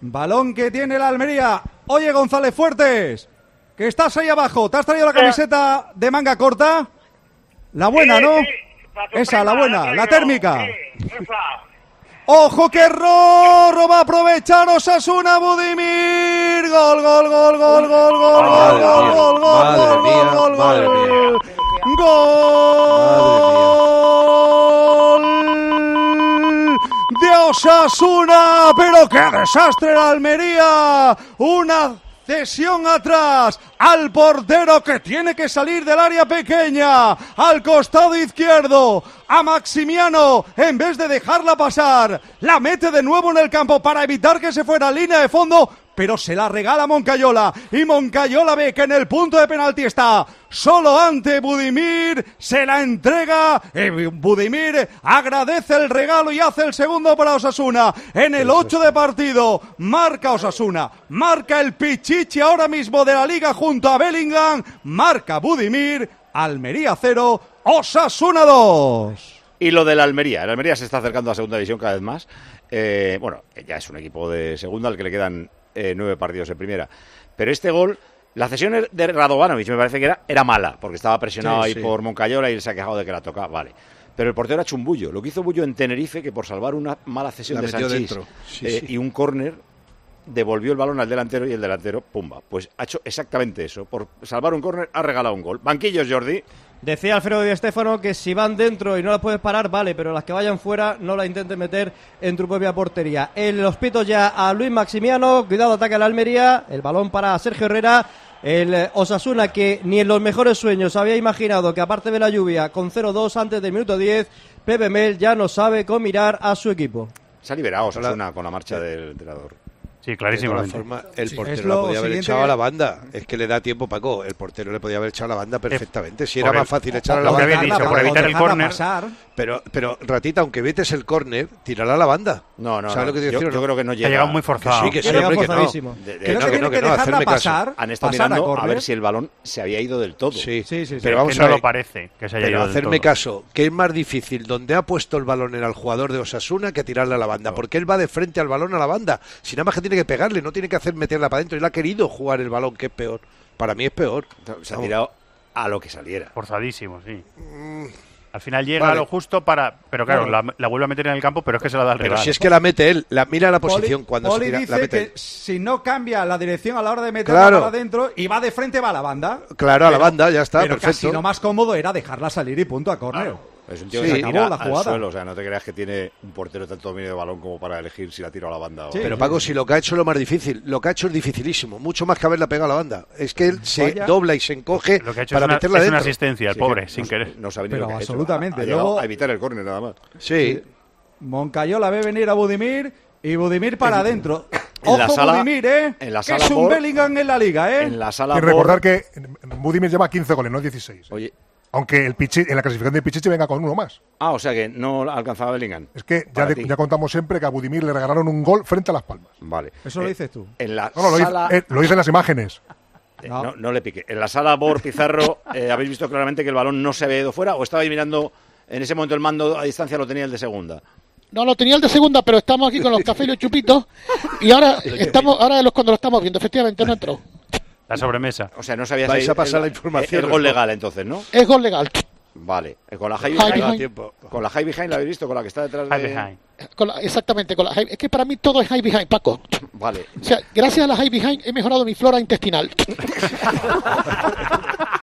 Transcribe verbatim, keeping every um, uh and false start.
Balón que tiene la Almería. Oye, González Fuertes, que estás ahí abajo. ¿Te has traído la camiseta de manga corta? La buena, ¿no? Esa, la buena, la térmica. ¡Ojo, que error! Va a aprovechar Osasuna, Budimir. Gol, gol, gol, gol, gol, gol, gol, gol, gol, gol, gol, gol, gol. Gol de Osasuna, pero qué desastre la Almería. Una cesión atrás al portero que tiene que salir del área pequeña, al costado izquierdo, a Maximiano, en vez de dejarla pasar, la mete de nuevo en el campo para evitar que se fuera a línea de fondo, pero se la regala Moncayola, y Moncayola ve que en el punto de penalti está solo ante Budimir, se la entrega, y Budimir agradece el regalo y hace el segundo para Osasuna. En el ocho de partido, marca Osasuna, marca el Pichichi ahora mismo de la Liga junto a Bellingham, marca Budimir, Almería cero, Osasuna dos. Y lo de la Almería, el Almería se está acercando a segunda división cada vez más, eh, bueno, ya es un equipo de segunda al que le quedan eh, nueve partidos en primera, pero este gol, la cesión de Radovanovic me parece que era, era mala, porque estaba presionado sí, ahí sí. por Moncayola y él se ha quejado de que la toca, vale. Pero el portero ha hecho un bullo, lo que hizo Bullo en Tenerife, que por salvar una mala cesión la de Sanchís sí, eh, sí. y un córner, devolvió el balón al delantero y el delantero, pumba, pues ha hecho exactamente eso, por salvar un córner ha regalado un gol. Banquillos, Jordi. Decía Alfredo Di Stéfano que si van dentro y no las puedes parar, vale, pero las que vayan fuera no las intentes meter en tu propia portería. En los pitos ya a Luis Maximiano, cuidado, ataca la Almería, el balón para Sergio Herrera, el Osasuna que ni en los mejores sueños había imaginado que aparte de la lluvia, con cero dos antes del minuto diez, Pepe Mel ya no sabe cómo mirar a su equipo. Se ha liberado Osasuna con la marcha del entrenador. Sí, clarísimo. De todas formas, el sí, portero la podía haber echado a la banda. Es que le da tiempo, Paco. El portero le podía haber echado a la banda perfectamente. Si era más fácil echar a la banda. Dicho, por evitar el córner. Pero, pero, Ratita, aunque vetes el córner, tirará a la banda. No, no, ¿sabes no. lo que yo, yo creo que no llega. Ha llegado muy forzado. Que sí, que sí, hombre, que no. De, de, creo que, que, no, que, que no, dejarla pasar. Han estado mirando a, a ver si el balón se había ido del todo. Sí, sí, sí. Pero sí, vamos que a ver, no lo parece que se haya pero ido hacerme del todo. caso, que es más difícil donde ha puesto el balón era el jugador de Osasuna que tirarle a la banda. No. Porque él va de frente al balón a la banda. Si nada más que tiene que pegarle, no tiene que hacer meterla para adentro. Él ha querido jugar el balón, que es peor. Para mí es peor. Se ha tirado a lo que saliera. Forzadísimo, sí. Mm. Al final llega vale. a lo justo para... Pero claro, bueno. la, la vuelve a meter en el campo, pero es que se la da al rival. Pero si es que la mete él, la mira la posición Poli, cuando Poli se tira, dice la mete que él. Si no cambia la dirección a la hora de meterla claro. para adentro y va de frente, va a la banda. Claro, pero, a la banda, ya está, pero perfecto. Casi lo más cómodo era dejarla salir y punto a córner. Claro. Es un tío sí, que se tira la jugada. al suelo, o sea, no te creas que tiene un portero tanto dominio de balón como para elegir si la tiro a la banda o... Sí, pero Paco, si lo que ha hecho es lo más difícil, lo que ha hecho es dificilísimo, mucho más que haberla pegado a la banda. Es que él se Vaya. dobla y se encoge lo que ha hecho para es una, meterla es dentro. una asistencia, el sí, pobre, sin no, querer. No sabe ni pero lo que absolutamente. Ha, hecho. ha, ha Luego, a evitar el córner nada más. Sí. sí. Moncayola ve venir a Budimir y Budimir para adentro. Ojo la sala, Budimir, ¿eh? En la que sala es un por, Bellingham en la Liga, ¿eh? En la sala y recordar por... que Budimir lleva quince goles, no dieciséis. Oye. Aunque el Pichichi, en la clasificación de Pichichi venga con uno más. Ah, o sea que no alcanzaba Bellingham. Es que ya, de, ya contamos siempre que a Budimir le regalaron un gol frente a Las Palmas. Vale. Eso eh, lo dices tú. En la no, no, sala... lo, dice, eh, lo dicen las imágenes. Eh, no. No, no le pique. En la sala Bor Pizarro, eh, ¿habéis visto claramente que el balón no se había ido fuera o estabais mirando en ese momento el mando a distancia lo tenía el de segunda? No, lo tenía el de segunda, pero estamos aquí con los cafés y los chupitos y ahora estamos ahora es cuando lo estamos viendo, efectivamente no entró. La sobremesa. O sea, no sabías vais ahí, a pasar el, la información. El, el gol legal entonces, ¿no? Es gol legal. Vale, con la high behind, behind, con la high behind la habéis visto, con la que está detrás high de... behind. Con la, exactamente, con la high, es que para mí todo es high behind, Paco. Vale. O sea, gracias a la high behind he mejorado mi flora intestinal.